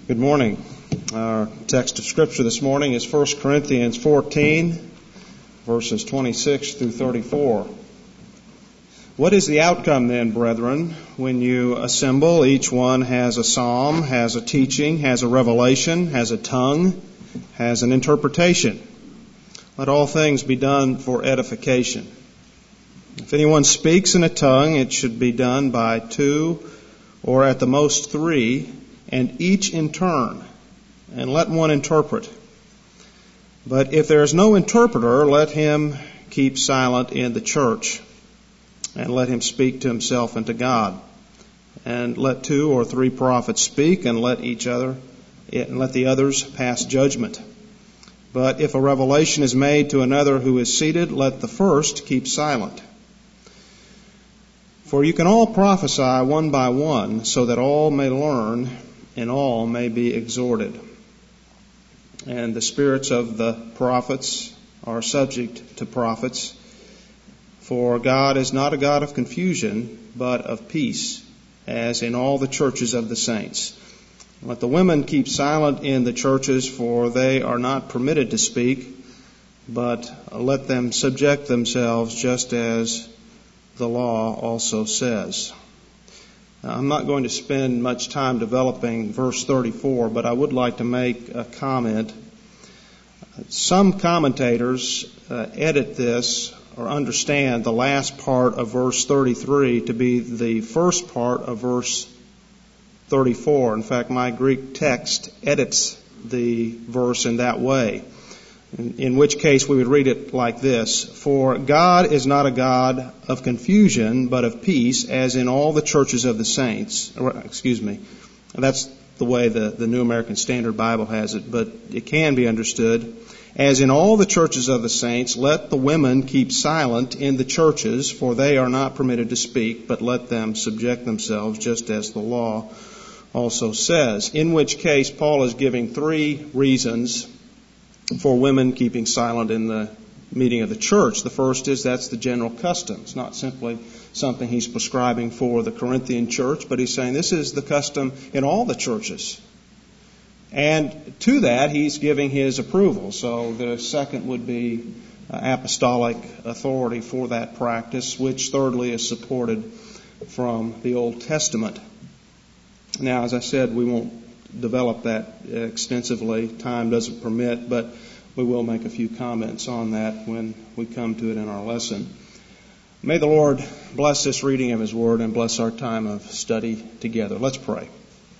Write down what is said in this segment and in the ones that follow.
Good morning. Our text of Scripture this morning is 1 Corinthians 14, verses 26 through 34. What is the outcome then, brethren, when you assemble? Each one has a psalm, has a teaching, has a revelation, has a tongue, has an interpretation. Let all things be done for edification. If anyone speaks in a tongue, it should be done by two or at the most three, and each in turn, and let one interpret. But if there is no interpreter, let him keep silent in the church, and let him speak to himself and to God. And let two or three prophets speak, and let the others pass judgment. But if a revelation is made to another who is seated, let the first keep silent. For you can all prophesy one by one, so that all may learn and all may be exhorted. And the spirits of the prophets are subject to prophets. For God is not a God of confusion, but of peace, as in all the churches of the saints. Let the women keep silent in the churches, for they are not permitted to speak, but let them subject themselves, just as the law also says. I'm not going to spend much time developing verse 34, but I would like to make a comment. Some commentators edit this or understand the last part of verse 33 to be the first part of verse 34. In fact, my Greek text edits the verse in that way, in which case we would read it like this: For God is not a God of confusion, but of peace, as in all the churches of the saints. That's the way the New American Standard Bible has it, but it can be understood. As in all the churches of the saints, let the women keep silent in the churches, for they are not permitted to speak, but let them subject themselves, just as the law also says. In which case, Paul is giving three reasons for women keeping silent in the meeting of the church. The first is that's the general custom. It's not simply something he's prescribing for the Corinthian church, but he's saying this is the custom in all the churches. And to that, he's giving his approval. So the second would be apostolic authority for that practice, which thirdly is supported from the Old Testament. Now, as I said, we won't develop that extensively. Time doesn't permit, but we will make a few comments on that when we come to it in our lesson. May the Lord bless this reading of His Word and bless our time of study together. Let's pray.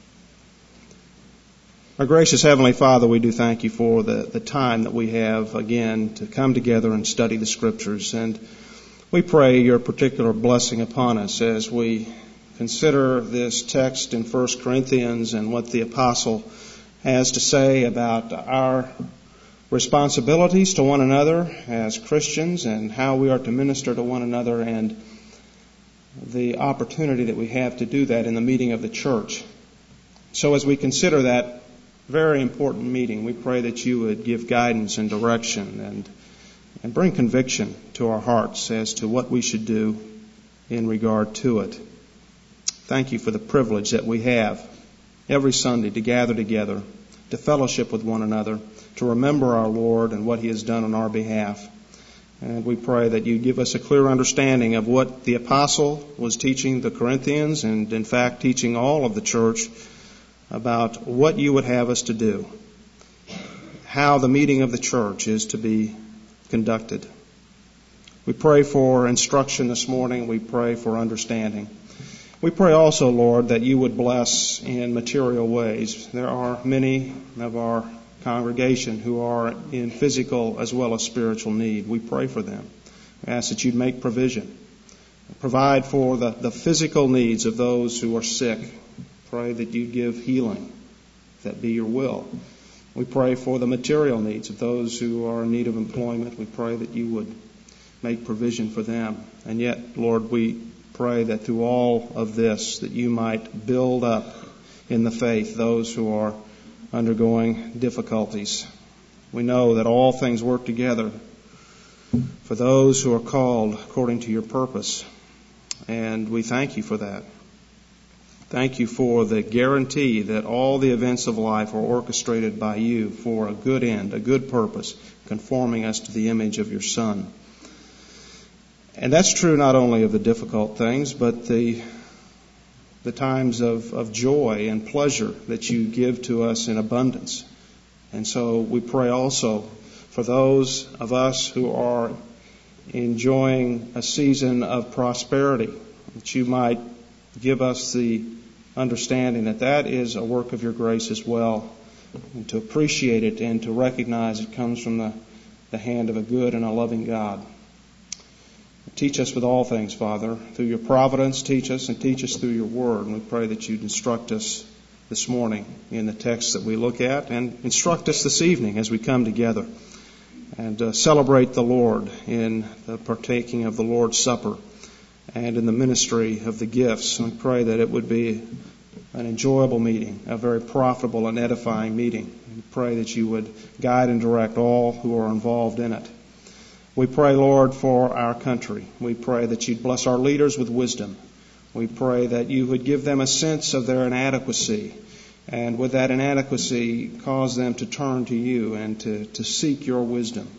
Our gracious Heavenly Father, we do thank You for the time that we have again to come together and study the Scriptures. And we pray Your particular blessing upon us as we consider this text in 1 Corinthians and what the apostle has to say about our responsibilities to one another as Christians and how we are to minister to one another and the opportunity that we have to do that in the meeting of the church. So as we consider that very important meeting, we pray that You would give guidance and direction and bring conviction to our hearts as to what we should do in regard to it. Thank You for the privilege that we have every Sunday to gather together, to fellowship with one another, to remember our Lord and what He has done on our behalf. And we pray that You give us a clear understanding of what the apostle was teaching the Corinthians and, in fact, teaching all of the church about what You would have us to do, how the meeting of the church is to be conducted. We pray for instruction this morning. We pray for understanding. We pray also, Lord, that You would bless in material ways. There are many of our congregation who are in physical as well as spiritual need. We pray for them. We ask that You'd make provision. Provide for the physical needs of those who are sick. Pray that You'd give healing, if that be Your will. We pray for the material needs of those who are in need of employment. We pray that You would make provision for them. And yet, Lord, we pray that through all of this, that You might build up in the faith those who are undergoing difficulties. We know that all things work together for those who are called according to Your purpose, and we thank You for that. Thank you for the guarantee that all the events of life are orchestrated by you for a good end, a good purpose, conforming us to the image of your Son. And that's true not only of the difficult things, but the times of joy and pleasure that you give to us in abundance. And so we pray also for those of us who are enjoying a season of prosperity, that you might give us the understanding that that is a work of your grace as well, and to appreciate it and to recognize it comes from the hand of a good and a loving God. Teach us with all things, Father. Through your providence, teach us, and teach us through your word. And we pray that you'd instruct us this morning in the text that we look at, and instruct us this evening as we come together and celebrate the Lord in the partaking of the Lord's Supper and in the ministry of the gifts. And we pray that it would be an enjoyable meeting, a very profitable and edifying meeting. We pray that you would guide and direct all who are involved in it. We pray, Lord, for our country. We pray that you'd bless our leaders with wisdom. We pray that you would give them a sense of their inadequacy, and with that inadequacy, cause them to turn to you and to seek your wisdom.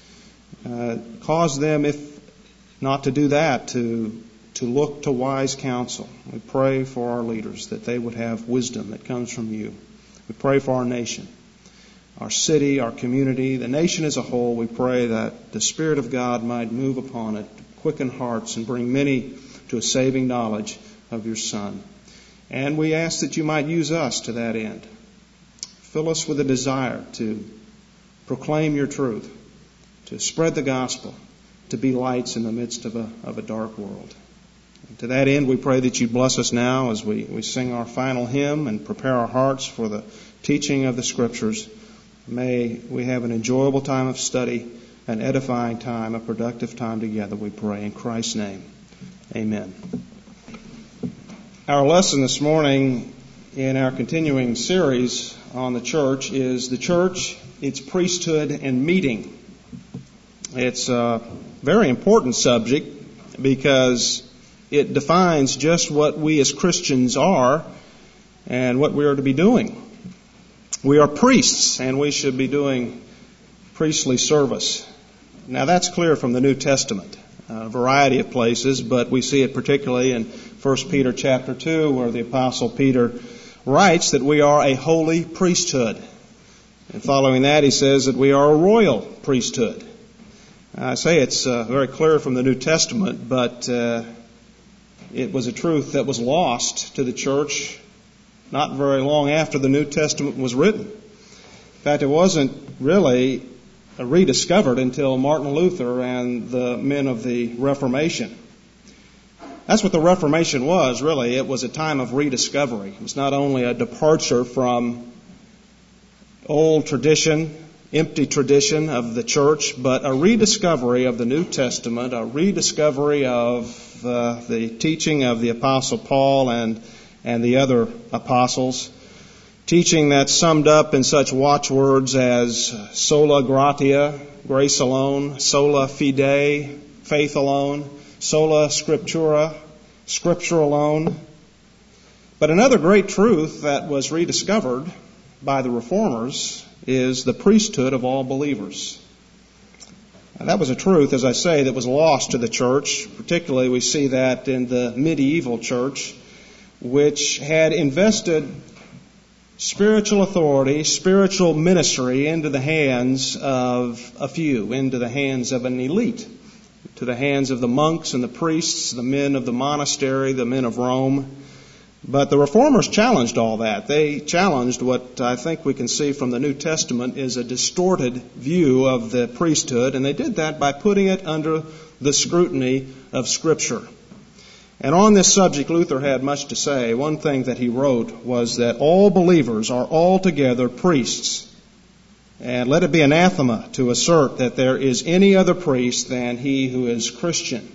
Cause them, if not to do that, to look to wise counsel. We pray for our leaders that they would have wisdom that comes from you. We pray for our nation, our city, our community, the nation as a whole. We pray that the Spirit of God might move upon it, quicken hearts, and bring many to a saving knowledge of your Son. And we ask that you might use us to that end. Fill us with a desire to proclaim your truth, to spread the gospel, to be lights in the midst of a dark world. And to that end, we pray that you bless us now as we sing our final hymn and prepare our hearts for the teaching of the Scriptures. May we have an enjoyable time of study, an edifying time, a productive time together, we pray. In Christ's name, amen. Our lesson this morning in our continuing series on the church is the church, its priesthood, and meeting. It's a very important subject because it defines just what we as Christians are and what we are to be doing. We are priests, and we should be doing priestly service. Now that's clear from the New Testament, a variety of places, but we see it particularly in 1 Peter chapter 2, where the Apostle Peter writes that we are a holy priesthood. And following that, he says that we are a royal priesthood. I say it's very clear from the New Testament, but it was a truth that was lost to the church not very long after the New Testament was written. In fact, it wasn't really rediscovered until Martin Luther and the men of the Reformation. That's what the Reformation was, really. It was a time of rediscovery. It was not only a departure from old tradition, empty tradition of the church, but a rediscovery of the New Testament, a rediscovery of the teaching of the Apostle Paul and the other apostles, teaching that's summed up in such watchwords as sola gratia, grace alone, sola fide, faith alone, sola scriptura, scripture alone. But another great truth that was rediscovered by the Reformers is the priesthood of all believers. And that was a truth, as I say, that was lost to the church. Particularly we see that in the medieval church, which had invested spiritual authority, spiritual ministry into the hands of a few, into the hands of an elite, to the hands of the monks and the priests, the men of the monastery, the men of Rome. But the Reformers challenged all that. They challenged what I think we can see from the New Testament is a distorted view of the priesthood, and they did that by putting it under the scrutiny of Scripture. And on this subject, Luther had much to say. One thing that he wrote was that all believers are altogether priests. And let it be anathema to assert that there is any other priest than he who is Christian.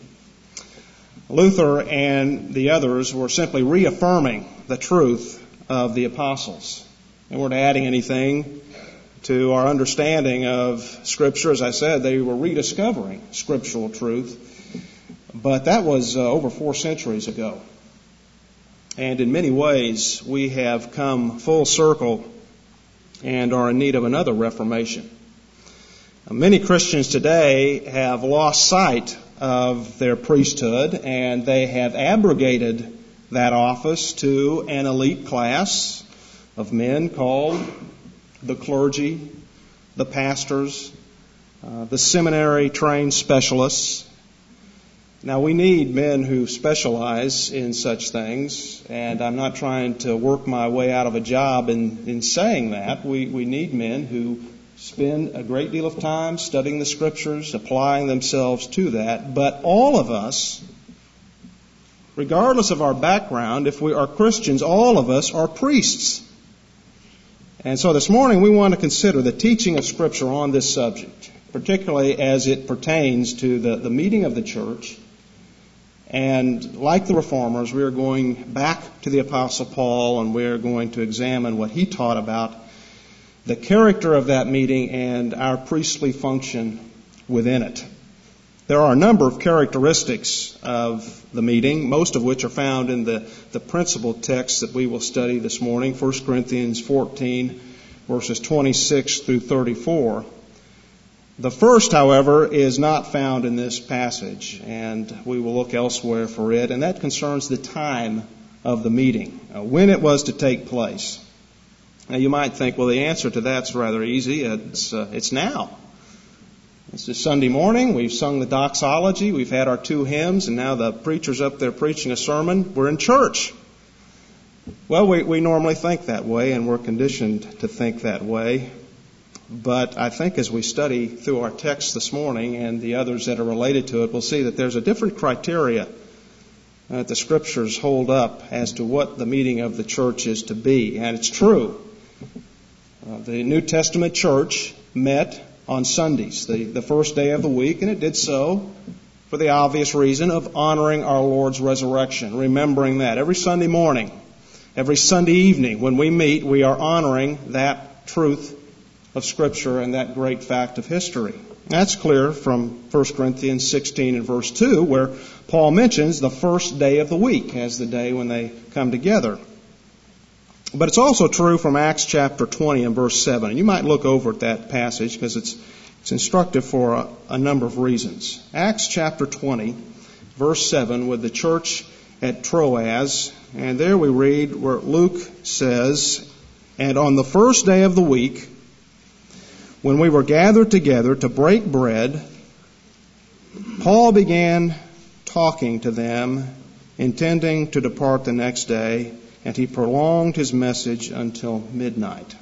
Luther and the others were simply reaffirming the truth of the apostles. They weren't adding anything to our understanding of Scripture. As I said, they were rediscovering scriptural truth. But that was over 4 centuries ago. And in many ways, we have come full circle and are in need of another reformation. Many Christians today have lost sight of their priesthood, and they have abrogated that office to an elite class of men called the clergy, the pastors, the seminary-trained specialists. Now, we need men who specialize in such things, and I'm not trying to work my way out of a job in saying that. We need men who spend a great deal of time studying the Scriptures, applying themselves to that. But all of us, regardless of our background, if we are Christians, all of us are priests. And so this morning we want to consider the teaching of Scripture on this subject, particularly as it pertains to the meeting of the church. And like the Reformers, we are going back to the Apostle Paul, and we are going to examine what he taught about the character of that meeting and our priestly function within it. There are a number of characteristics of the meeting, most of which are found in the principal text that we will study this morning, 1 Corinthians 14, verses 26 through 34. The first, however, is not found in this passage, and we will look elsewhere for it, and that concerns the time of the meeting, when it was to take place. Now, you might think, well, the answer to that's rather easy. It's now. It's just Sunday morning. We've sung the doxology. We've had our 2 hymns, and now the preacher's up there preaching a sermon. We're in church. Well, we normally think that way, and we're conditioned to think that way. But I think as we study through our text this morning and the others that are related to it, we'll see that there's a different criteria that the Scriptures hold up as to what the meeting of the church is to be. And it's true. The New Testament church met on Sundays, the first day of the week, and it did so for the obvious reason of honoring our Lord's resurrection, remembering that. Every Sunday morning, every Sunday evening when we meet, we are honoring that truth of Scripture and that great fact of history. That's clear from 1 Corinthians 16 and verse 2, where Paul mentions the first day of the week as the day when they come together. But it's also true from Acts chapter 20 and verse 7. And you might look over at that passage because it's instructive for a number of reasons. Acts chapter 20, verse 7, with the church at Troas. And there we read where Luke says, "And on the first day of the week, when we were gathered together to break bread, Paul began talking to them, intending to depart the next day, and he prolonged his message until midnight."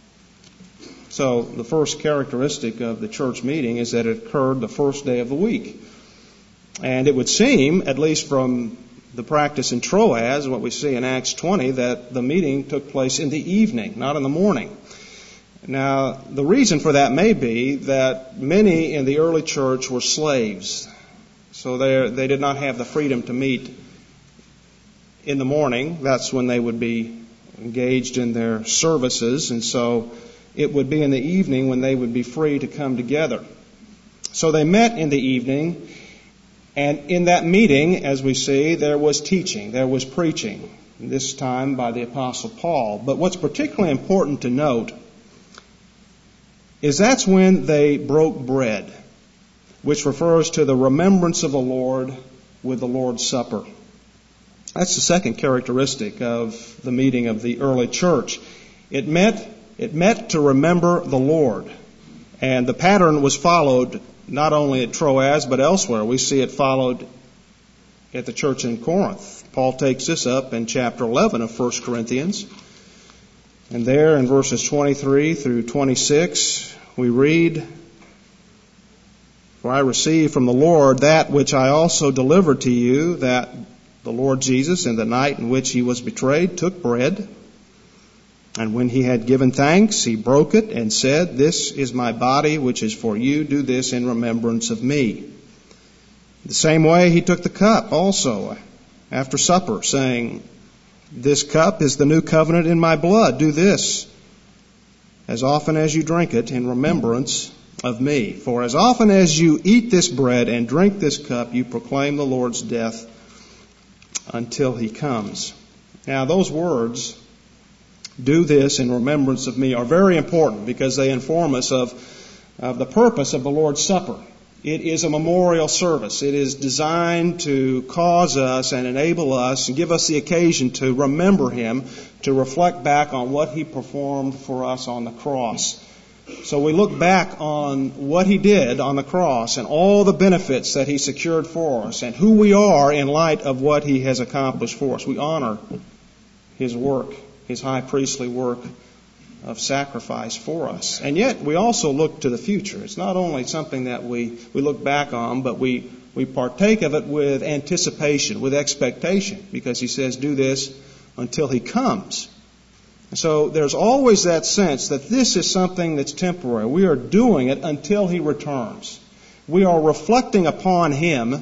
So the first characteristic of the church meeting is that it occurred the first day of the week. And it would seem, at least from the practice in Troas, what we see in Acts 20, that the meeting took place in the evening, not in the morning. Now, the reason for that may be that many in the early church were slaves. So they did not have the freedom to meet in the morning. That's when they would be engaged in their services. And so it would be in the evening when they would be free to come together. So they met in the evening. And in that meeting, as we see, there was teaching, there was preaching, this time by the Apostle Paul. But what's particularly important to note is that's when they broke bread, which refers to the remembrance of the Lord with the Lord's Supper. That's the second characteristic of the meeting of the early church. It met to remember the Lord. And the pattern was followed not only at Troas but elsewhere. We see it followed at the church in Corinth. Paul takes this up in chapter 11 of 1 Corinthians. And there in verses 23 through 26, we read, "For I received from the Lord that which I also delivered to you, that the Lord Jesus, in the night in which he was betrayed, took bread. And when he had given thanks, he broke it and said, 'This is my body, which is for you. Do this in remembrance of me.' The same way he took the cup also after supper, saying, 'This cup is the new covenant in my blood. Do this as often as you drink it in remembrance of me. For as often as you eat this bread and drink this cup, you proclaim the Lord's death until he comes.'" Now, those words, "do this in remembrance of me," are very important because they inform us of the purpose of the Lord's Supper. It is a memorial service. It is designed to cause us and enable us and give us the occasion to remember Him, to reflect back on what He performed for us on the cross. So we look back on what He did on the cross and all the benefits that He secured for us and who we are in light of what He has accomplished for us. We honor His work, His high priestly work of sacrifice for us. And yet we also look to the future. It's not only something that we look back on, but we partake of it with anticipation, with expectation, because He says, "do this until He comes." So there's always that sense that this is something that's temporary. We are doing it until He returns. We are reflecting upon Him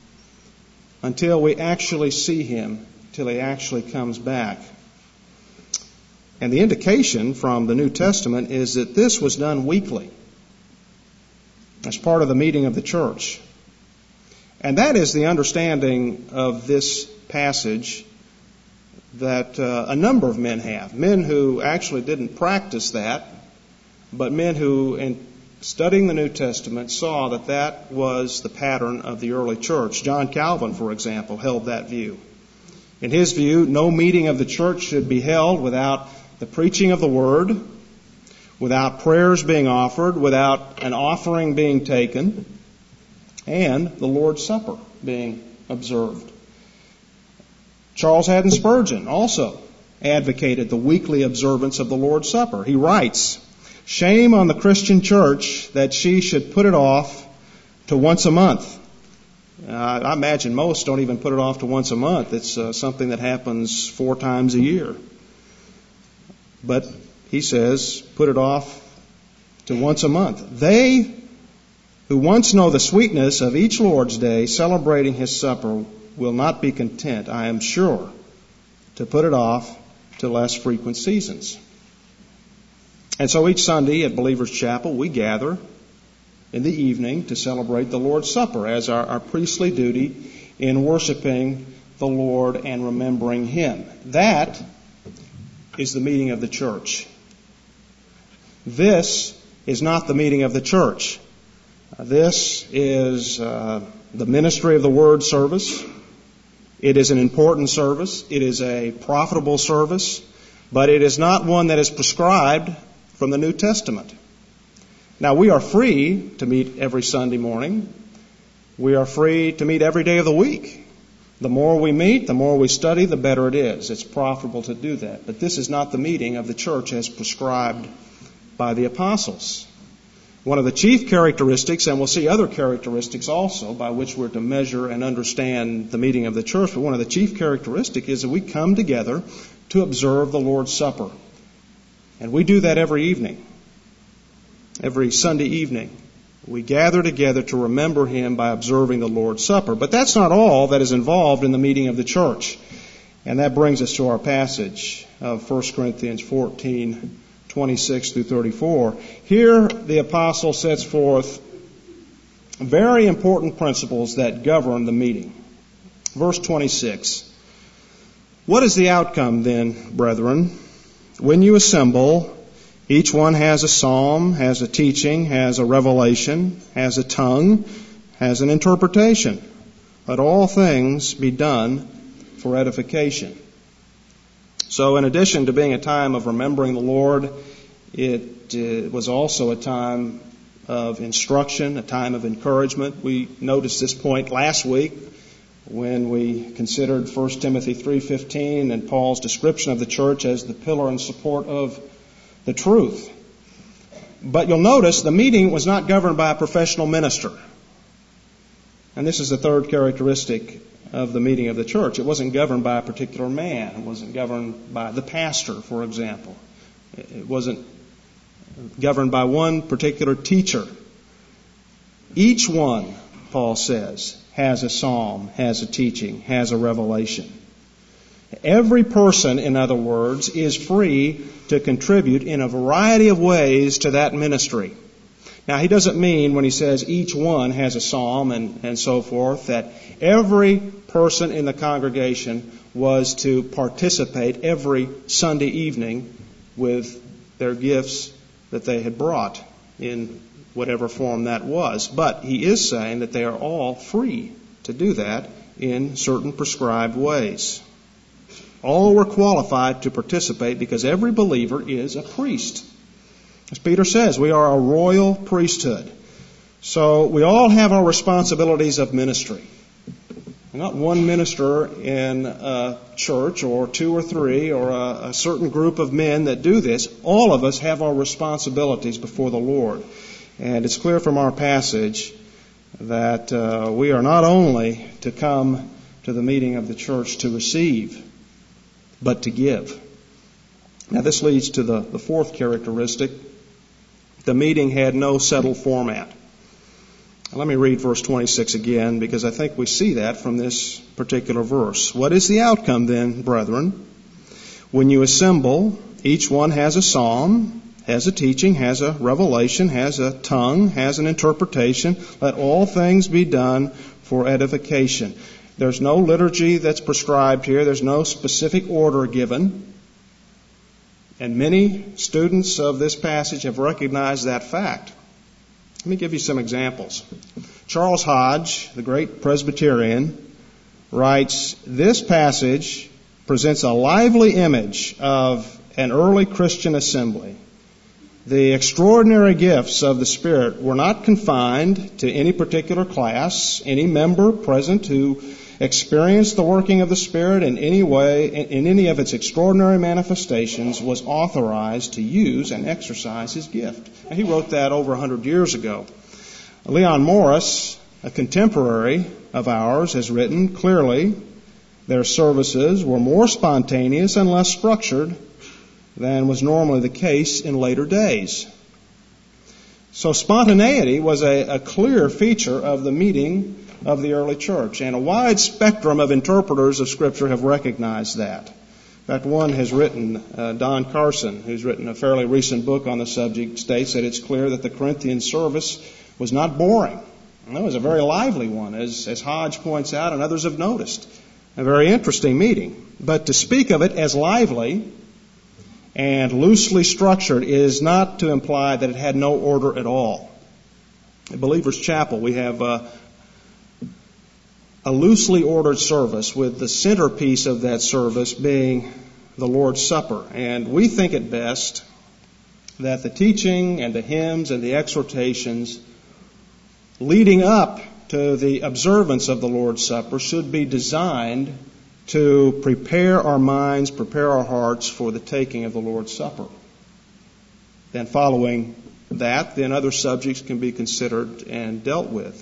until we actually see Him, till He actually comes back. And the indication from the New Testament is that this was done weekly as part of the meeting of the church. And that is the understanding of this passage that a number of men have. Men who actually didn't practice that, but men who, in studying the New Testament, saw that that was the pattern of the early church. John Calvin, for example, held that view. In his view, no meeting of the church should be held without the preaching of the Word, without prayers being offered, without an offering being taken, and the Lord's Supper being observed. Charles Haddon Spurgeon also advocated the weekly observance of the Lord's Supper. He writes, "Shame on the Christian church that she should put it off to once a month." I imagine most don't even put it off to once a month. It's something that happens 4 times a year. But he says, put it off to once a month. They who once know the sweetness of each Lord's Day, celebrating His supper, will not be content, I am sure, to put it off to less frequent seasons. And so each Sunday at Believers Chapel, we gather in the evening to celebrate the Lord's Supper as our priestly duty in worshiping the Lord and remembering Him. That is the meeting of the church. This is not the meeting of the church. This is the ministry of the Word service. It is an important service. It is a profitable service, but it is not one that is prescribed from the New Testament. Now, we are free to meet every Sunday morning. We are free to meet every day of the week. The more we meet, the more we study, the better it is. It's profitable to do that. But this is not the meeting of the church as prescribed by the apostles. One of the chief characteristics, and we'll see other characteristics also by which we're to measure and understand the meeting of the church, but one of the chief characteristics is that we come together to observe the Lord's Supper. And we do that every evening, every Sunday evening. We gather together to remember Him by observing the Lord's Supper. But that's not all that is involved in the meeting of the church. And that brings us to our passage of 1 Corinthians 14, 26 through 34. Here the apostle sets forth very important principles that govern the meeting. Verse 26. "What is the outcome then, brethren? When you assemble, each one has a psalm, has a teaching, has a revelation, has a tongue, has an interpretation. Let all things be done for edification." So in addition to being a time of remembering the Lord, it was also a time of instruction, a time of encouragement. We noticed this point last week when we considered 1 Timothy 3:15 and Paul's description of the church as the pillar and support of the truth. But you'll notice the meeting was not governed by a professional minister. And this is the third characteristic of the meeting of the church. It wasn't governed by a particular man. It wasn't governed by the pastor, for example. It wasn't governed by one particular teacher. Each one, Paul says, has a psalm, has a teaching, has a revelation. Every person, in other words, is free to contribute in a variety of ways to that ministry. Now, he doesn't mean when he says each one has a psalm and so forth that every person in the congregation was to participate every Sunday evening with their gifts that they had brought in whatever form that was. But he is saying that they are all free to do that in certain prescribed ways. All were qualified to participate because every believer is a priest. As Peter says, we are a royal priesthood. So we all have our responsibilities of ministry. Not one minister in a church or two or three or a certain group of men that do this. All of us have our responsibilities before the Lord. And it's clear from our passage that we are not only to come to the meeting of the church to receive, but to give. Now this leads to the fourth characteristic. The meeting had no settled format. Let me read verse 26 again, because I think we see that from this particular verse. What is the outcome then, brethren? When you assemble, each one has a psalm, has a teaching, has a revelation, has a tongue, has an interpretation. Let all things be done for edification. There's no liturgy that's prescribed here. There's no specific order given. And many students of this passage have recognized that fact. Let me give you some examples. Charles Hodge, the great Presbyterian, writes, this passage presents a lively image of an early Christian assembly. The extraordinary gifts of the Spirit were not confined to any particular class. Any member present who experienced the working of the Spirit in any way, in any of its extraordinary manifestations, was authorized to use and exercise his gift. Now, he wrote that over 100 years ago. Leon Morris, a contemporary of ours, has written, clearly, their services were more spontaneous and less structured than was normally the case in later days. So spontaneity was a clear feature of the meeting of the early church, and a wide spectrum of interpreters of Scripture have recognized that. In fact, one has written, Don Carson, who's written a fairly recent book on the subject, states that it's clear that the Corinthian service was not boring. It was a very lively one, as Hodge points out and others have noticed. A very interesting meeting. But to speak of it as lively and loosely structured is not to imply that it had no order at all. At Believer's Chapel, we have a loosely ordered service with the centerpiece of that service being the Lord's Supper. And we think it best that the teaching and the hymns and the exhortations leading up to the observance of the Lord's Supper should be designed to prepare our minds, prepare our hearts for the taking of the Lord's Supper. Then following that, then other subjects can be considered and dealt with.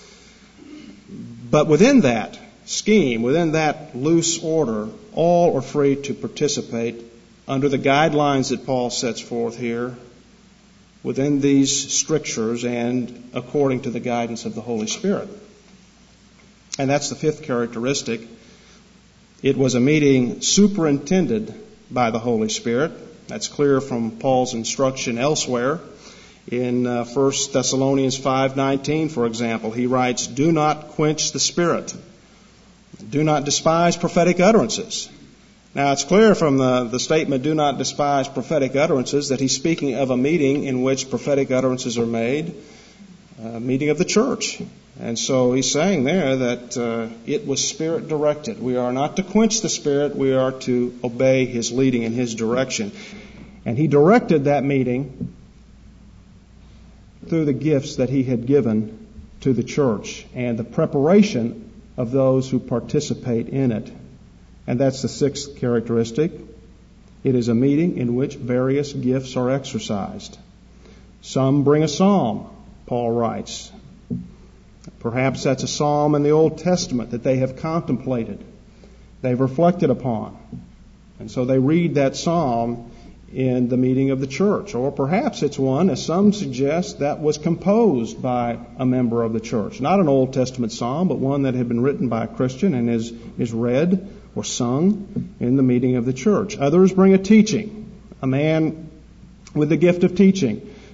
But within that scheme, within that loose order, all are free to participate under the guidelines that Paul sets forth here, within these strictures and according to the guidance of the Holy Spirit. And that's the fifth characteristic. It was a meeting superintended by the Holy Spirit. That's clear from Paul's instruction elsewhere. In 1 Thessalonians 5:19, for example, he writes, do not quench the Spirit. Do not despise prophetic utterances. Now, it's clear from the statement, do not despise prophetic utterances, that he's speaking of a meeting in which prophetic utterances are made, a meeting of the church. And so he's saying there that it was Spirit-directed. We are not to quench the Spirit. We are to obey his leading and his direction. And he directed that meeting through the gifts that he had given to the church and the preparation of those who participate in it. And that's the sixth characteristic. It is a meeting in which various gifts are exercised. Some bring a psalm, Paul writes. Perhaps that's a psalm in the Old Testament that they have contemplated, they've reflected upon. And so they read that psalm in the meeting of the church. Or perhaps it's one, as some suggest, that was composed by a member of the church. Not an Old Testament psalm, but one that had been written by a Christian and is read or sung in the meeting of the church. Others bring a teaching, a man with the gift of teaching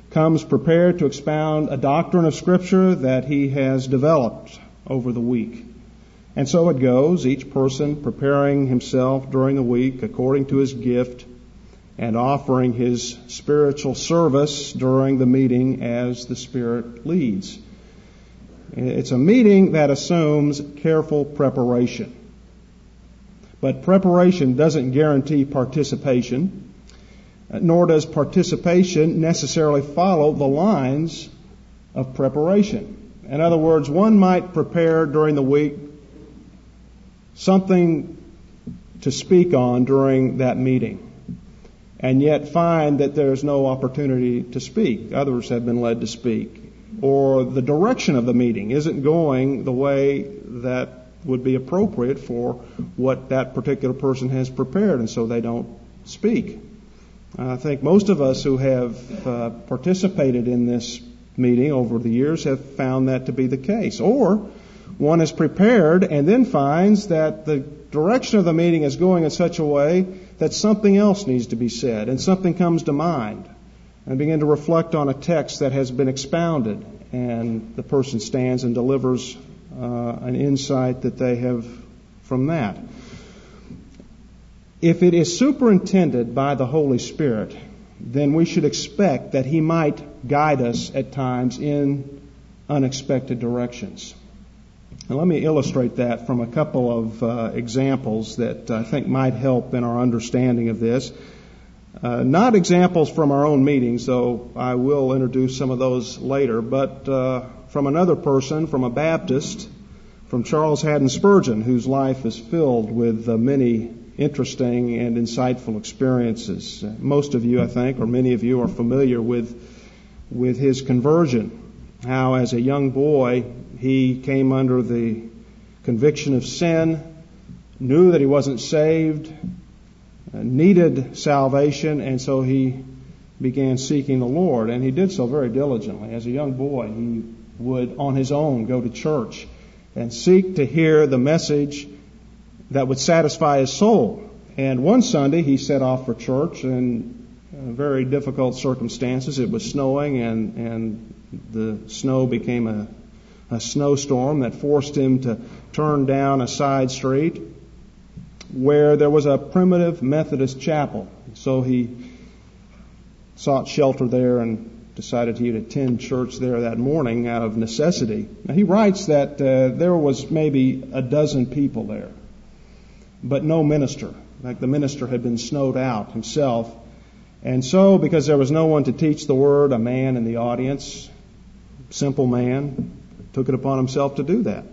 comes prepared to expound a doctrine of Scripture that he has developed over the week. And so it goes, each person preparing himself during the week according to his gift and offering his spiritual service during the meeting as the Spirit leads. It's a meeting that assumes careful preparation. But preparation doesn't guarantee participation, nor does participation necessarily follow the lines of preparation. In other words, one might prepare during the week something to speak on during that meeting, and yet find that there's no opportunity to speak. Others have been led to speak. Or the direction of the meeting isn't going the way that would be appropriate for what that particular person has prepared, and so they don't speak. I think most of us who have participated in this meeting over the years have found that to be the case. Or one is prepared and then finds that the direction of the meeting is going in such a way that something else needs to be said, and something comes to mind, and begin to reflect on a text that has been expounded, and the person stands and delivers an insight that they have from that. If it is superintended by the Holy Spirit, then we should expect that He might guide us at times in unexpected directions. Now, let me illustrate that from a couple of examples that I think might help in our understanding of this. Not examples from our own meetings, though I will introduce some of those later, but from another person, from a Baptist, from Charles Haddon Spurgeon, whose life is filled with many interesting and insightful experiences. Most of you, I think, or many of you are familiar with his conversion. How, as a young boy, he came under the conviction of sin, knew that he wasn't saved, needed salvation, and so he began seeking the Lord. And he did so very diligently. As a young boy, he would, on his own, go to church and seek to hear the message that would satisfy his soul. And one Sunday, he set off for church in very difficult circumstances. It was snowing, and the snow became a snowstorm that forced him to turn down a side street where there was a primitive Methodist chapel. So he sought shelter there and decided he'd attend church there that morning out of necessity. Now, he writes that there was maybe a dozen people there, but no minister. Like the minister had been snowed out himself. And so, because there was no one to teach the word, a man in the audience, simple man, took it upon himself to do that.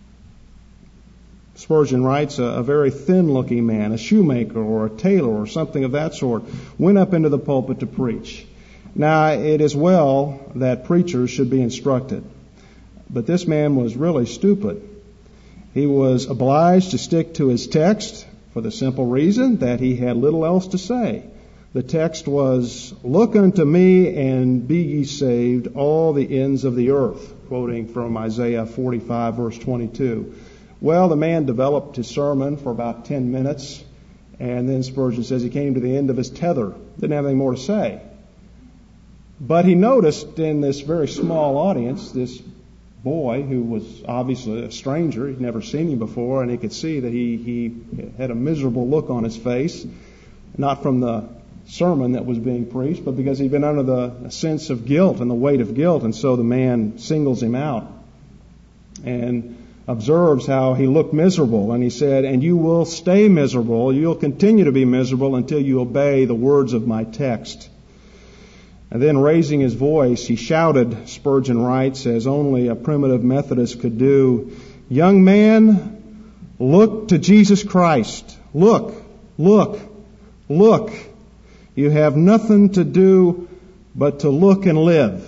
Spurgeon writes, a very thin-looking man, a shoemaker or a tailor or something of that sort, went up into the pulpit to preach. Now, it is well that preachers should be instructed, but this man was really stupid. He was obliged to stick to his text for the simple reason that he had little else to say. The text was, "Look unto me and be ye saved, all the ends of the earth," quoting from Isaiah 45, verse 22. Well, the man developed his sermon for about 10 minutes, and then Spurgeon says he came to the end of his tether. Didn't have anything more to say. But he noticed in this very small audience, this boy who was obviously a stranger, he'd never seen him before, and he could see that he had a miserable look on his face, not from the sermon that was being preached, but because he'd been under the sense of guilt and the weight of guilt, and so the man singles him out and observes how he looked miserable, and he said, "And you will stay miserable, you'll continue to be miserable until you obey the words of my text." And then raising his voice, he shouted, Spurgeon writes, as only a primitive Methodist could do, "Young man, look to Jesus Christ. Look, look, look. You have nothing to do but to look and live."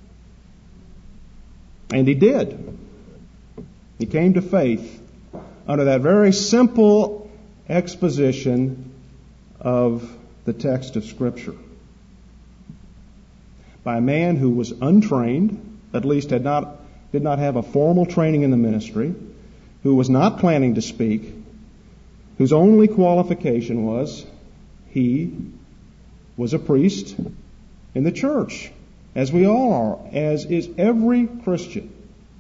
And he did. He came to faith under that very simple exposition of the text of Scripture by a man who was untrained, at least did not have a formal training in the ministry, who was not planning to speak, whose only qualification was he was a priest in the church. as we all are, as is every Christian.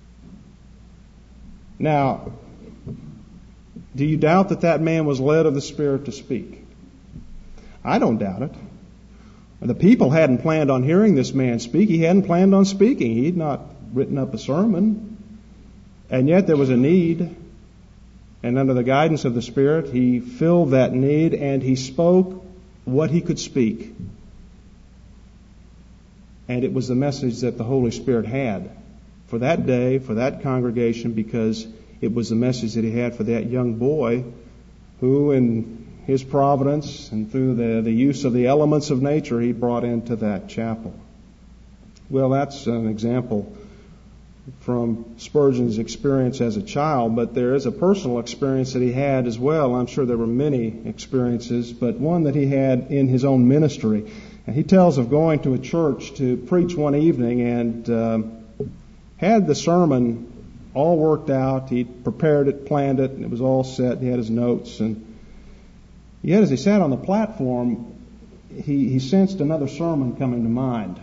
Now, do you doubt that that man was led of the Spirit to speak? I don't doubt it. The people hadn't planned on hearing this man speak. He hadn't planned on speaking. He'd not written up a sermon. And yet there was a need. And under the guidance of the Spirit, he filled that need and he spoke what he could speak. And it was the message that the Holy Spirit had for that day, for that congregation, because it was the message that he had for that young boy who, in his providence and through the use of the elements of nature, he brought into that chapel. Well, that's an example from Spurgeon's experience as a child, but there is a personal experience that he had as well. I'm sure there were many experiences, but one that he had in his own ministry. And he tells of going to a church to preach one evening and had the sermon all worked out. He'd prepared it, planned it, and it was all set. He had his notes. And yet as he sat on the platform, he sensed another sermon coming to mind.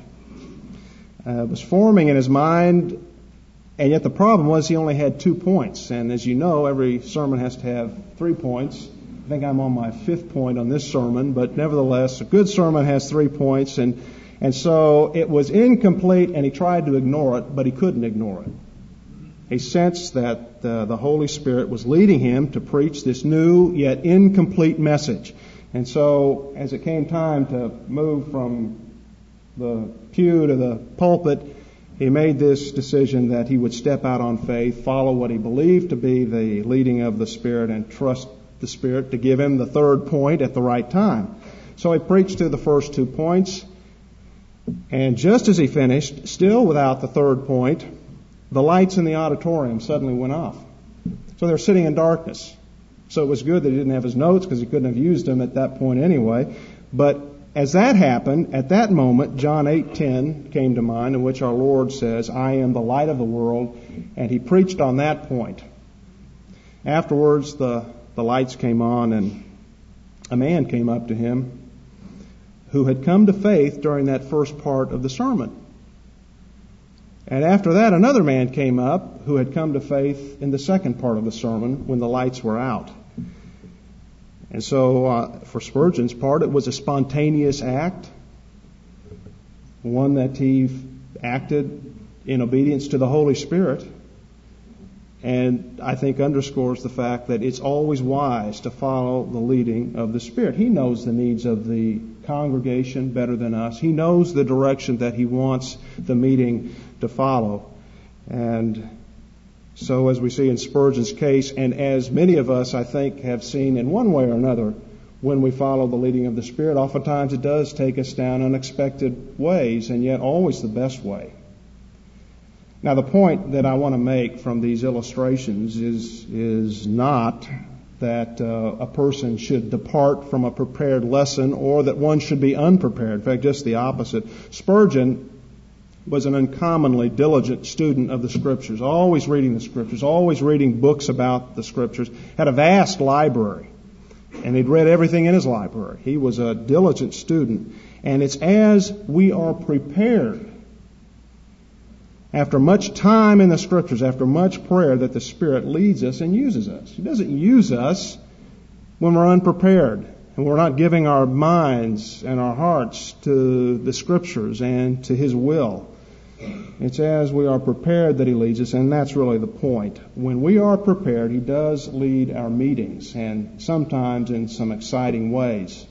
It was forming in his mind, and yet the problem was he only had 2 points. And as you know, every sermon has to have 3 points. I think I'm on my 5th point on this sermon, but nevertheless, a good sermon has 3 points. And so it was incomplete, and he tried to ignore it, but he couldn't ignore it. He sensed that the Holy Spirit was leading him to preach this new yet incomplete message. And so as it came time to move from the pew to the pulpit, he made this decision that he would step out on faith, follow what he believed to be the leading of the Spirit, and trust the Spirit to give him the 3rd point at the right time. So he preached through the first 2 points, and just as he finished, still without the 3rd point, the lights in the auditorium suddenly went off. So they were sitting in darkness. So it was good that he didn't have his notes, because he couldn't have used them at that point anyway. But as that happened, at that moment, John 8:10 came to mind, in which our Lord says, "I am the light of the world," and he preached on that point. Afterwards, the lights came on, and a man came up to him who had come to faith during that first part of the sermon. And after that, another man came up who had come to faith in the second part of the sermon when the lights were out. And so for Spurgeon's part, it was a spontaneous act, one that he acted in obedience to the Holy Spirit. And I think underscores the fact that it's always wise to follow the leading of the Spirit. He knows the needs of the congregation better than us. He knows the direction that he wants the meeting to follow. And so as we see in Spurgeon's case, and as many of us, I think, have seen in one way or another, when we follow the leading of the Spirit, oftentimes it does take us down unexpected ways, and yet always the best way. Now, the point that I want to make from these illustrations is not that a person should depart from a prepared lesson, or that one should be unprepared. In fact, just the opposite. Spurgeon was an uncommonly diligent student of the Scriptures, always reading the Scriptures, always reading books about the Scriptures, had a vast library, and he'd read everything in his library. He was a diligent student. And it's as we are prepared, after much time in the Scriptures, after much prayer, that the Spirit leads us and uses us. He doesn't use us when we're unprepared and we're not giving our minds and our hearts to the Scriptures and to His will. It's as we are prepared that He leads us, and that's really the point. When we are prepared, He does lead our meetings, and sometimes in some exciting ways.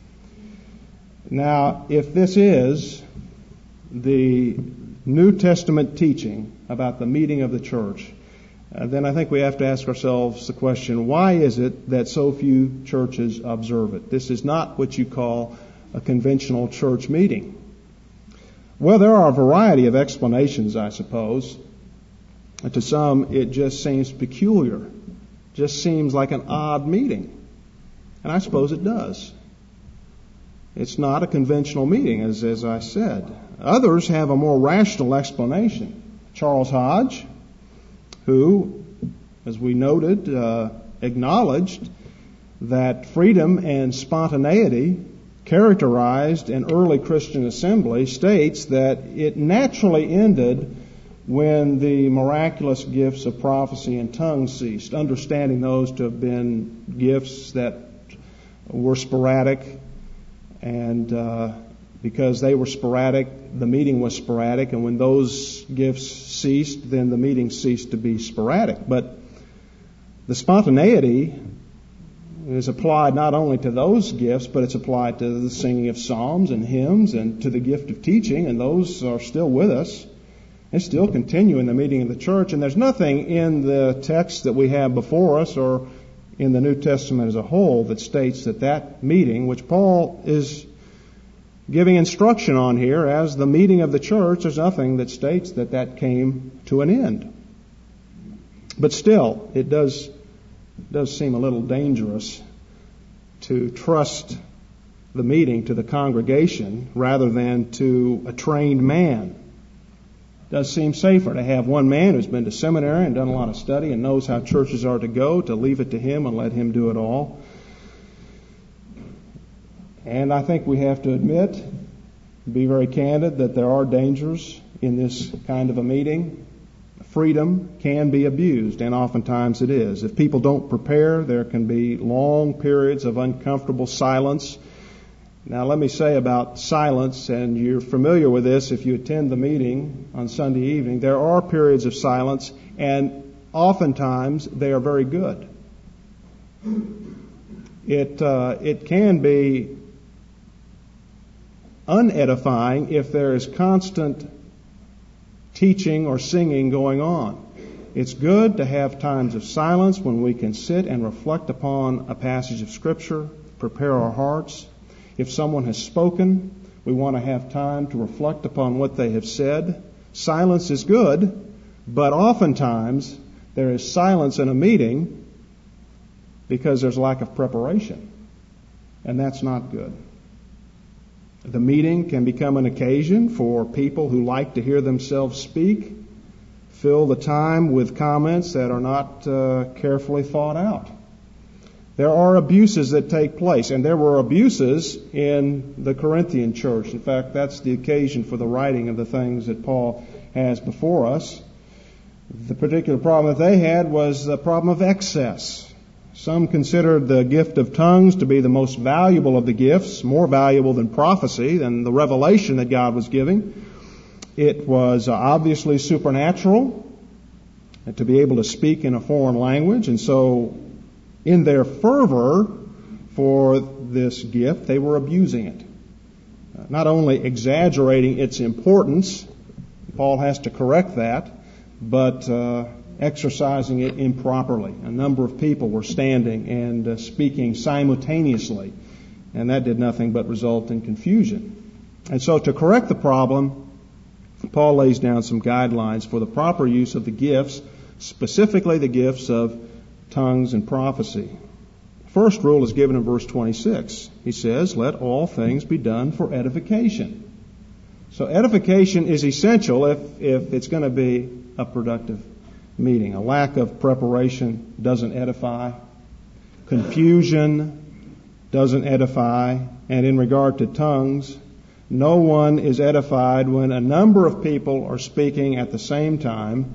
Now, if this is the New Testament teaching about the meeting of the church, then I think we have to ask ourselves the question, why is it that so few churches observe it? This is not what you call a conventional church meeting. Well, there are a variety of explanations, I suppose. To some, it just seems peculiar, just seems like an odd meeting. And I suppose it does. It's not a conventional meeting, as I said. Others have a more rational explanation. Charles Hodge, who, as we noted, acknowledged that freedom and spontaneity characterized an early Christian assembly states that it naturally ended when the miraculous gifts of prophecy and tongues ceased, understanding those to have been gifts that were sporadic, and because they were sporadic, the meeting was sporadic, and when those gifts ceased, then the meeting ceased to be sporadic. But the spontaneity is applied not only to those gifts, but it's applied to the singing of psalms and hymns and to the gift of teaching, and those are still with us. They still continue in the meeting of the church, and there's nothing in the text that we have before us or in the New Testament as a whole that states that that meeting, which Paul is giving instruction on here as the meeting of the church, there's nothing that states that that came to an end. But still, it does seem a little dangerous to trust the meeting to the congregation rather than to a trained man. It does seem safer to have one man who's been to seminary and done a lot of study and knows how churches are to go, to leave it to him and let him do it all. And I think we have to admit, be very candid, that there are dangers in this kind of a meeting. Freedom can be abused, and oftentimes it is. If people don't prepare, there can be long periods of uncomfortable silence. Now, let me say about silence, and you're familiar with this if you attend the meeting on Sunday evening, there are periods of silence, and oftentimes they are very good. It can be unedifying if there is constant teaching or singing going on. It's good to have times of silence when we can sit and reflect upon a passage of Scripture, prepare our hearts. If someone has spoken, we want to have time to reflect upon what they have said. Silence is good, but oftentimes there is silence in a meeting because there's lack of preparation, and that's not good. The meeting can become an occasion for people who like to hear themselves speak, fill the time with comments that are not carefully thought out. There are abuses that take place, and there were abuses in the Corinthian church. In fact, that's the occasion for the writing of the things that Paul has before us. The particular problem that they had was the problem of excess. Some considered the gift of tongues to be the most valuable of the gifts, more valuable than prophecy, than the revelation that God was giving. It was obviously supernatural, to be able to speak in a foreign language, and so in their fervor for this gift, they were abusing it. Not only exaggerating its importance, Paul has to correct that, but exercising it improperly. A number of people were standing and speaking simultaneously, and that did nothing but result in confusion. And so to correct the problem, Paul lays down some guidelines for the proper use of the gifts, specifically the gifts of tongues and prophecy. First rule is given in verse 26. He says, "Let all things be done for edification." So edification is essential if it's going to be a productive meeting. A lack of preparation doesn't edify. Confusion doesn't edify. And in regard to tongues, no one is edified when a number of people are speaking at the same time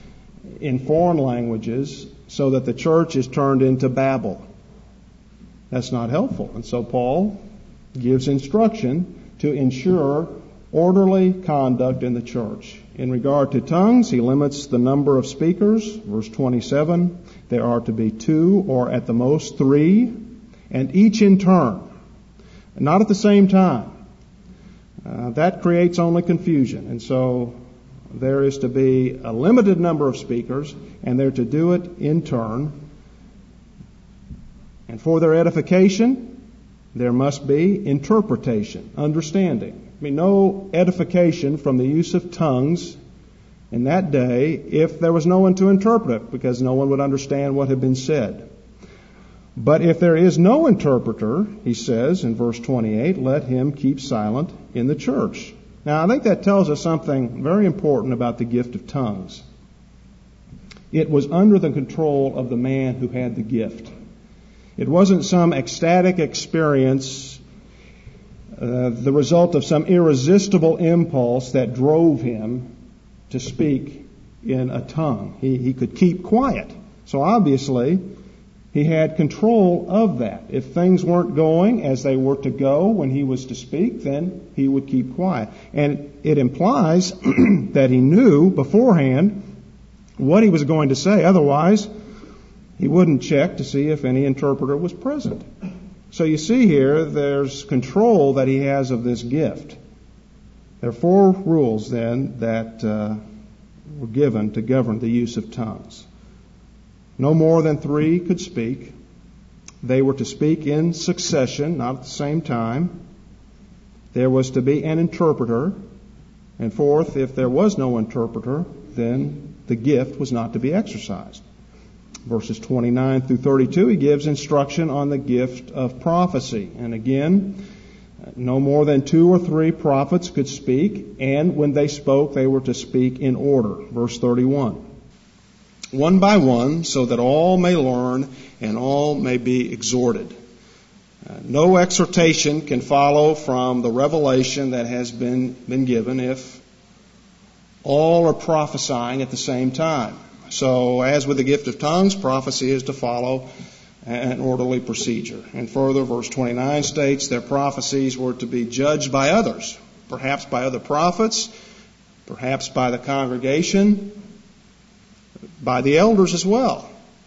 in foreign languages so that the church is turned into Babel. That's not helpful. And so Paul gives instruction to ensure orderly conduct in the church. In regard to tongues, he limits the number of speakers. Verse 27, there are to be 2 or at the most 3, and each in turn, not at the same time. That creates only confusion. And so there is to be a limited number of speakers, and they're to do it in turn. And for their edification, there must be interpretation, understanding. I mean, no edification from the use of tongues in that day if there was no one to interpret it, because no one would understand what had been said. But if there is no interpreter, he says in verse 28, let him keep silent in the church. Now, I think that tells us something very important about the gift of tongues. It was under the control of the man who had the gift. It wasn't some ecstatic experience the result of some irresistible impulse that drove him to speak in a tongue. He could keep quiet. So obviously, he had control of that. If things weren't going as they were to go when he was to speak, then he would keep quiet. And it implies that he knew beforehand what he was going to say. Otherwise, he wouldn't check to see if any interpreter was present. So you see here, there's control that he has of this gift. There are 4 rules then that were given to govern the use of tongues. No more than 3 could speak. They were to speak in succession, not at the same time. There was to be an interpreter. And 4th, if there was no interpreter, then the gift was not to be exercised. Verses 29 through 32, he gives instruction on the gift of prophecy. And again, no more than 2 or 3 prophets could speak, and when they spoke, they were to speak in order. Verse 31. One by one, so that all may learn and all may be exhorted. No exhortation can follow from the revelation that has been given if all are prophesying at the same time. So, as with the gift of tongues, prophecy is to follow an orderly procedure. And further, verse 29 states their prophecies were to be judged by others, perhaps by other prophets, perhaps by the congregation, by the elders as well.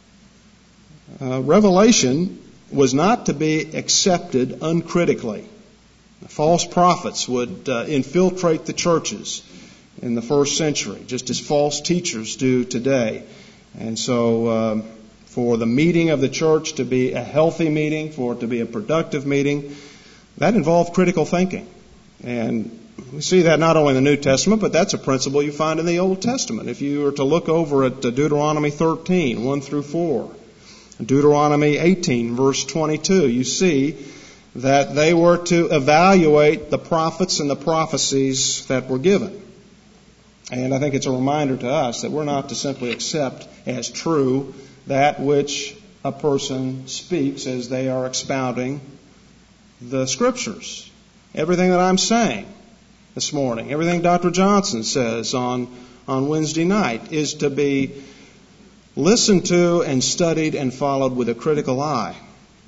Revelation was not to be accepted uncritically. False prophets would infiltrate the churches in the first century, just as false teachers do today. And so for the meeting of the church to be a healthy meeting, for it to be a productive meeting, that involved critical thinking. And we see that not only in the New Testament, but that's a principle you find in the Old Testament. If you were to look over at Deuteronomy 13, 1 through 4, Deuteronomy 18, verse 22, you see that they were to evaluate the prophets and the prophecies that were given. And I think it's a reminder to us that we're not to simply accept as true that which a person speaks as they are expounding the Scriptures. Everything that I'm saying this morning, everything Dr. Johnson says on Wednesday night is to be listened to and studied and followed with a critical eye.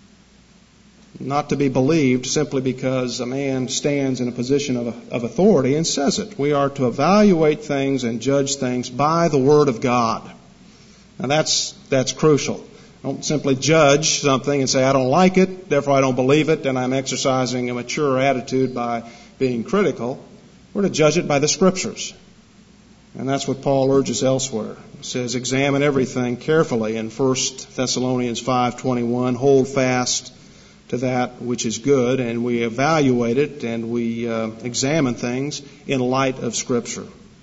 Not to be believed simply because a man stands in a position of authority and says it. We are to evaluate things and judge things by the Word of God. Now that's crucial. Don't simply judge something and say, I don't like it, therefore I don't believe it, and I'm exercising a mature attitude by being critical. We're to judge it by the Scriptures. And that's what Paul urges elsewhere. He says, examine everything carefully in 1 Thessalonians 5:21, hold fast to that which is good, and we evaluate it and we examine things in light of Scripture.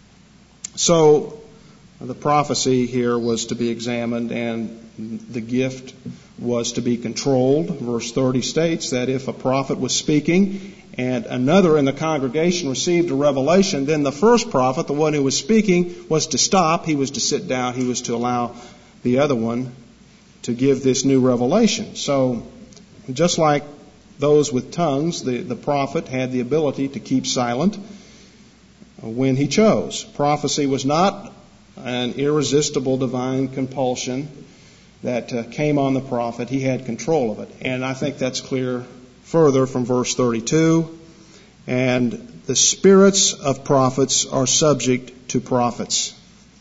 So the prophecy here was to be examined and the gift was to be controlled. Verse 30 states that if a prophet was speaking and another in the congregation received a revelation, then the first prophet, the one who was speaking, was to stop. He was to sit down. He was to allow the other one to give this new revelation. So just like those with tongues, the prophet had the ability to keep silent when he chose. Prophecy was not an irresistible divine compulsion that came on the prophet. He had control of it. And I think that's clear further from verse 32. And the spirits of prophets are subject to prophets.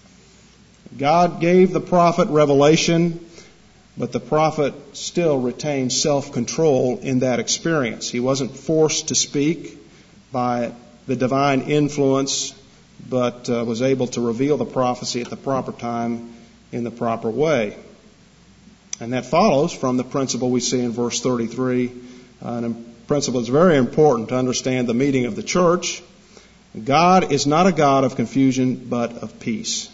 God gave the prophet revelation, but the prophet still retained self-control in that experience. He wasn't forced to speak by the divine influence, but was able to reveal the prophecy at the proper time in the proper way. And that follows from the principle we see in verse 33, and a principle that's very important to understand the meeting of the church. God is not a God of confusion, but of peace.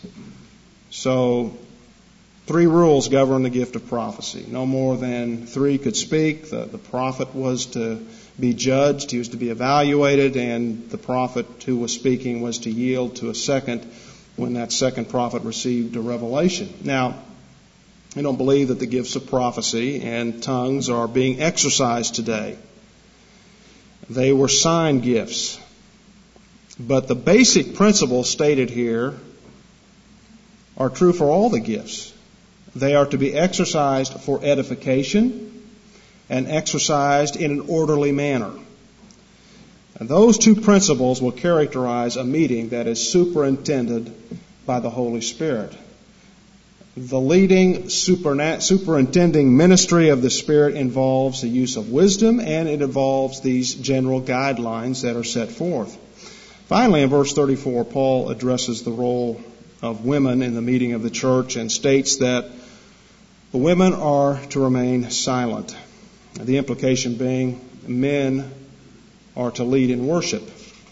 So 3 rules govern the gift of prophecy. No more than 3 could speak. The prophet was to be judged. He was to be evaluated. And the prophet who was speaking was to yield to a second when that second prophet received a revelation. Now, I don't believe that the gifts of prophecy and tongues are being exercised today. They were sign gifts. But the basic principles stated here are true for all the gifts. They are to be exercised for edification and exercised in an orderly manner. And those two principles will characterize a meeting that is superintended by the Holy Spirit. The leading, superintending ministry of the Spirit involves the use of wisdom, and it involves these general guidelines that are set forth. Finally, in verse 34, Paul addresses the role of women in the meeting of the church and states that the women are to remain silent. The implication being men are to lead in worship.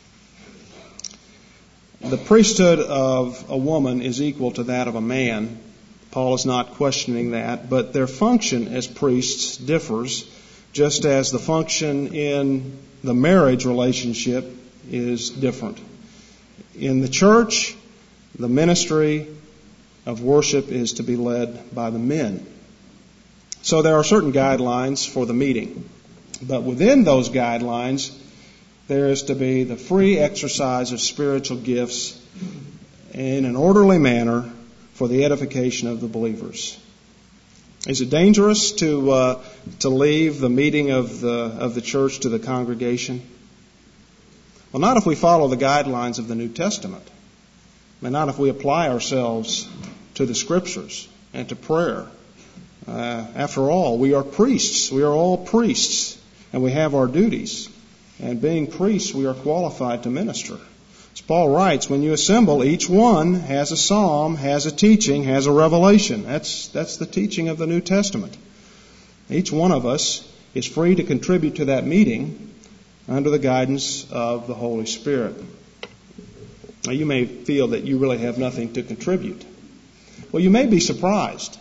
The priesthood of a woman is equal to that of a man. Paul is not questioning that, but their function as priests differs, just as the function in the marriage relationship is different. In the church, the ministry of worship is to be led by the men. So there are certain guidelines for the meeting. But within those guidelines, there is to be the free exercise of spiritual gifts in an orderly manner for the edification of the believers. Is it dangerous to leave the meeting of the church to the congregation? Well, not if we follow the guidelines of the New Testament. And not if we apply ourselves to the Scriptures and to prayer. After all, we are priests. We are all priests, and we have our duties. And being priests, we are qualified to minister. As Paul writes, when you assemble, each one has a psalm, has a teaching, has a revelation. That's the teaching of the New Testament. Each one of us is free to contribute to that meeting under the guidance of the Holy Spirit. Now, you may feel that you really have nothing to contribute. Well, you may be surprised.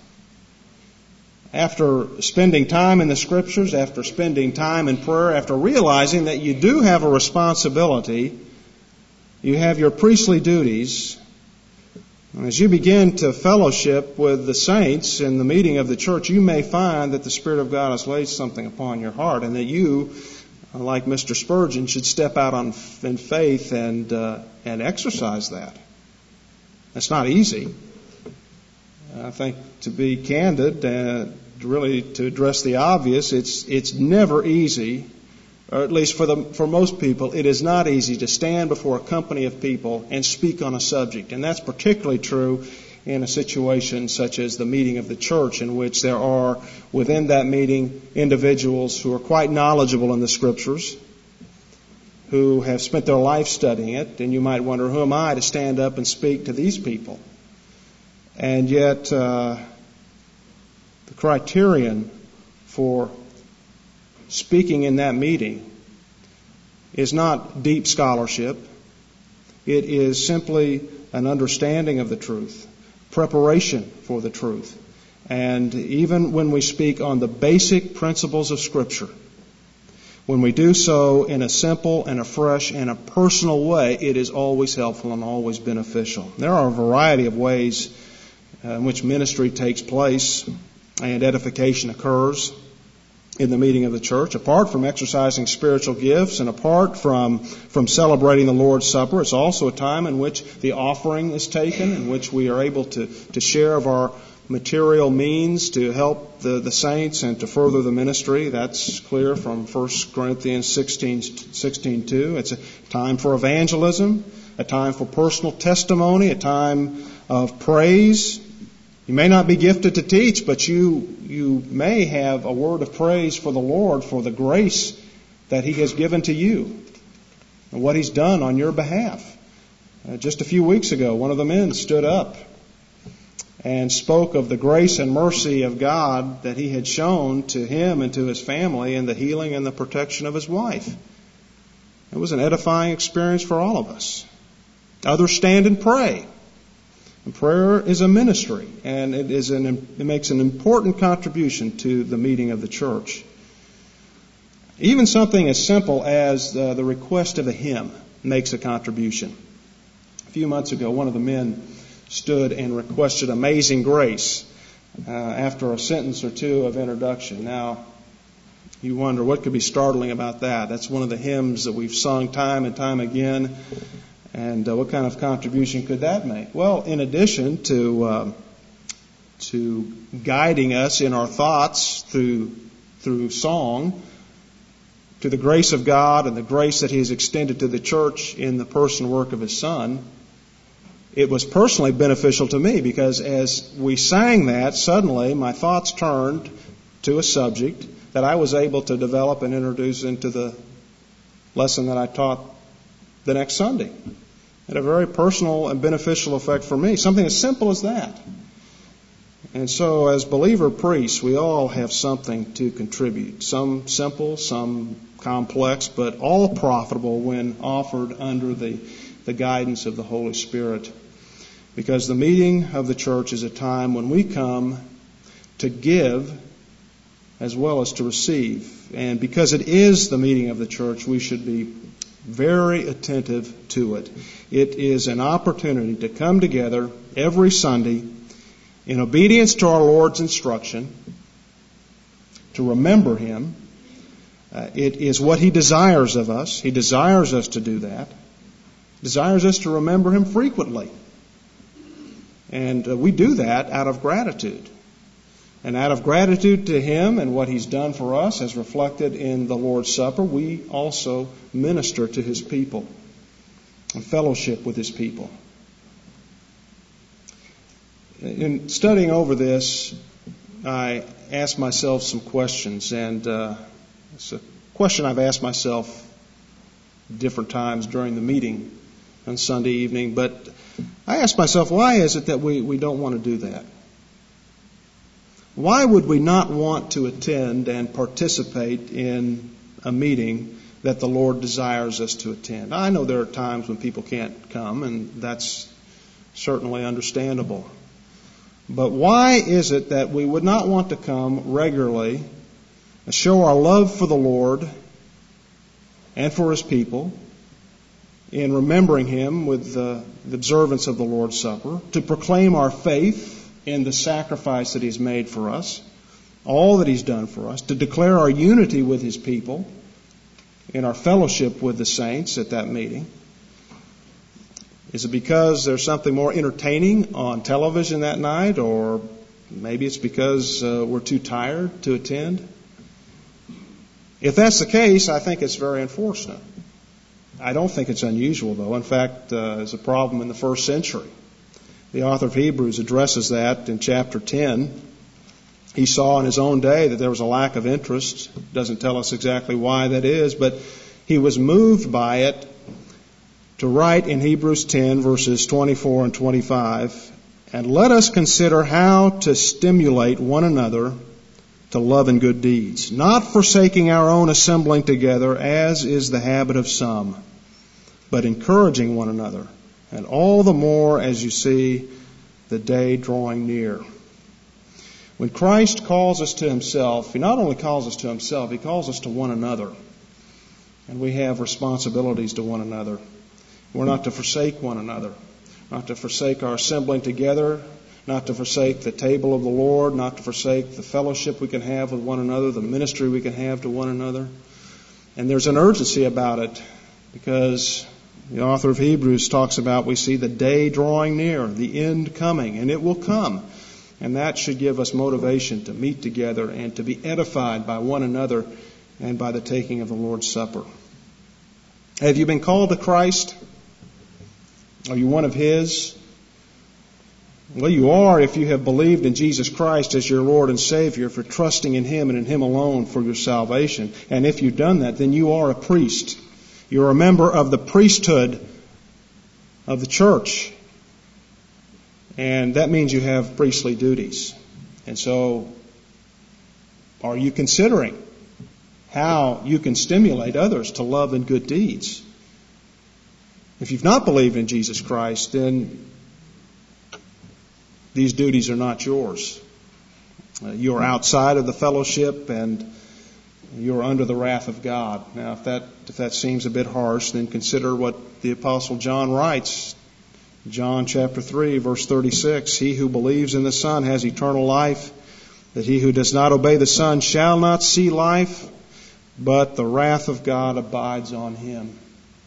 After spending time in the Scriptures, after spending time in prayer, after realizing that you do have a responsibility, you have your priestly duties, and as you begin to fellowship with the saints in the meeting of the church, you may find that the Spirit of God has laid something upon your heart, and that you, like Mr. Spurgeon, should step out in faith and exercise that. That's not easy. I think, to be candid, really to address the obvious, it's never easy, or at least for most people, it is not easy to stand before a company of people and speak on a subject. And that's particularly true in a situation such as the meeting of the church, in which there are within that meeting individuals who are quite knowledgeable in the Scriptures, who have spent their life studying it, and you might wonder, who am I to stand up and speak to these people? And yet, the criterion for speaking in that meeting is not deep scholarship. It is simply an understanding of the truth, preparation for the truth. And even when we speak on the basic principles of Scripture, when we do so in a simple and a fresh and a personal way, it is always helpful and always beneficial. There are a variety of ways in which ministry takes place and edification occurs in the meeting of the church. Apart from exercising spiritual gifts and apart from celebrating the Lord's Supper, it's also a time in which the offering is taken, in which we are able to share of our material means to help the saints and to further the ministry. That's clear from 1 Corinthians 16:2. It's a time for evangelism, a time for personal testimony, a time of praise. You may not be gifted to teach, but you may have a word of praise for the Lord for the grace that He has given to you and what He's done on your behalf. Just a few weeks ago, one of the men stood up and spoke of the grace and mercy of God that He had shown to him and to his family in the healing and the protection of his wife. It was an edifying experience for all of us. Others stand and pray. And prayer is a ministry, and it makes an important contribution to the meeting of the church. Even something as simple as the request of a hymn makes a contribution. A few months ago, one of the men stood and requested Amazing Grace after a sentence or two of introduction. Now, You wonder what could be startling about that. That's one of the hymns that we've sung time and time again. And what kind of contribution could that make? Well, in addition to guiding us in our thoughts through song, to the grace of God and the grace that He has extended to the church in the person and work of His Son, it was personally beneficial to me, because as we sang that, suddenly my thoughts turned to a subject that I was able to develop and introduce into the lesson that I taught the next Sunday. It had a very personal and beneficial effect for me, something as simple as that. And so as believer priests, we all have something to contribute, some simple, some complex, but all profitable when offered under the guidance of the Holy Spirit. Because the meeting of the church is a time when we come to give as well as to receive. And because it is the meeting of the church, we should be very attentive to it. It is an opportunity to come together every Sunday in obedience to our Lord's instruction, to remember Him. It is what He desires of us. He desires us to do that. He desires us to remember Him frequently. And we do that out of gratitude. And out of gratitude to Him and what He's done for us, as reflected in the Lord's Supper, we also minister to His people and fellowship with His people. In studying over this, I asked myself some questions, and it's a question I've asked myself different times during the meeting on Sunday evening, but I asked myself, why is it that we don't want to do that? Why would we not want to attend and participate in a meeting that the Lord desires us to attend? I know there are times when people can't come, and that's certainly understandable. But why is it that we would not want to come regularly, show our love for the Lord and for His people, in remembering Him with the observance of the Lord's Supper, to proclaim our faith in the sacrifice that He's made for us, all that He's done for us, to declare our unity with His people in our fellowship with the saints at that meeting? Is it because there's something more entertaining on television that night, or maybe it's because we're too tired to attend? If that's the case, I think it's very unfortunate. I don't think it's unusual, though. In fact, it's a problem in the first century. The author of Hebrews addresses that in chapter 10. He saw in his own day that there was a lack of interest. Doesn't tell us exactly why that is, but he was moved by it to write in Hebrews 10, verses 24 and 25, "And let us consider how to stimulate one another to love and good deeds, not forsaking our own assembling together, as is the habit of some, but encouraging one another, and all the more as you see the day drawing near." When Christ calls us to Himself, He not only calls us to Himself, He calls us to one another. And we have responsibilities to one another. We're not to forsake one another, not to forsake our assembling together, not to forsake the table of the Lord, not to forsake the fellowship we can have with one another, the ministry we can have to one another. And there's an urgency about it, because the author of Hebrews talks about, we see the day drawing near, the end coming, and it will come. And that should give us motivation to meet together and to be edified by one another and by the taking of the Lord's Supper. Have you been called to Christ? Are you one of His? Well, you are if you have believed in Jesus Christ as your Lord and Savior, for trusting in Him and in Him alone for your salvation. And if you've done that, then you are a priest. You're a member of the priesthood of the church. And that means you have priestly duties. And so, are you considering how you can stimulate others to love and good deeds? If you've not believed in Jesus Christ, then these duties are not yours. You're outside of the fellowship, and you're under the wrath of God. Now, if that seems a bit harsh, then consider what the Apostle John writes. John chapter 3, verse 36, "He who believes in the Son has eternal life, that he who does not obey the Son shall not see life, but the wrath of God abides on him.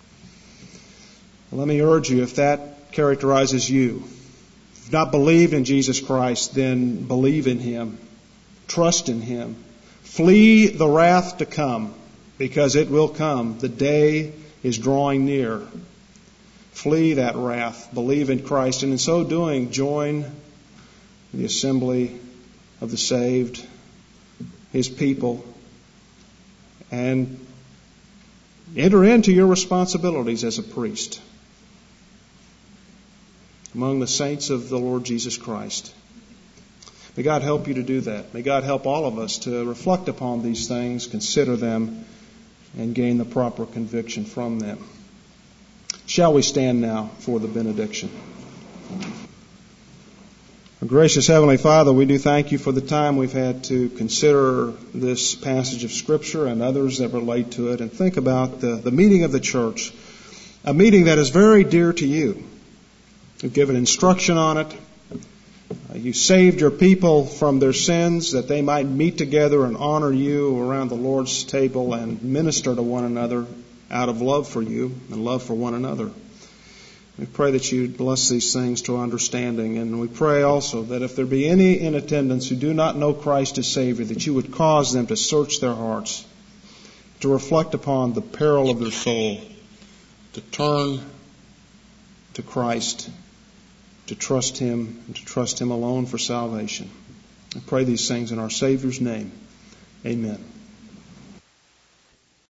Let me urge you, if that characterizes you, if you've not believed in Jesus Christ, then believe in him. Trust in him. Flee the wrath to come, because it will come. The day is drawing near. Flee that wrath. Believe in Christ, and in so doing, join the assembly of the saved, his people, and enter into your responsibilities as a priest among the saints of the Lord Jesus Christ. May God help you to do that. May God help all of us to reflect upon these things, consider them, and gain the proper conviction from them. Shall we stand now for the benediction? Our gracious Heavenly Father, we do thank you for the time we've had to consider this passage of Scripture and others that relate to it, and think about the meeting of the church, a meeting that is very dear to you. You've given instruction on it. You saved your people from their sins that they might meet together and honor you around the Lord's table and minister to one another out of love for you and love for one another. We pray that you bless these things to our understanding, and we pray also that if there be any in attendance who do not know Christ as Savior, that you would cause them to search their hearts, to reflect upon the peril of their soul, to turn to Christ, to trust him, and to trust him alone for salvation. I pray these things in our Savior's name. Amen.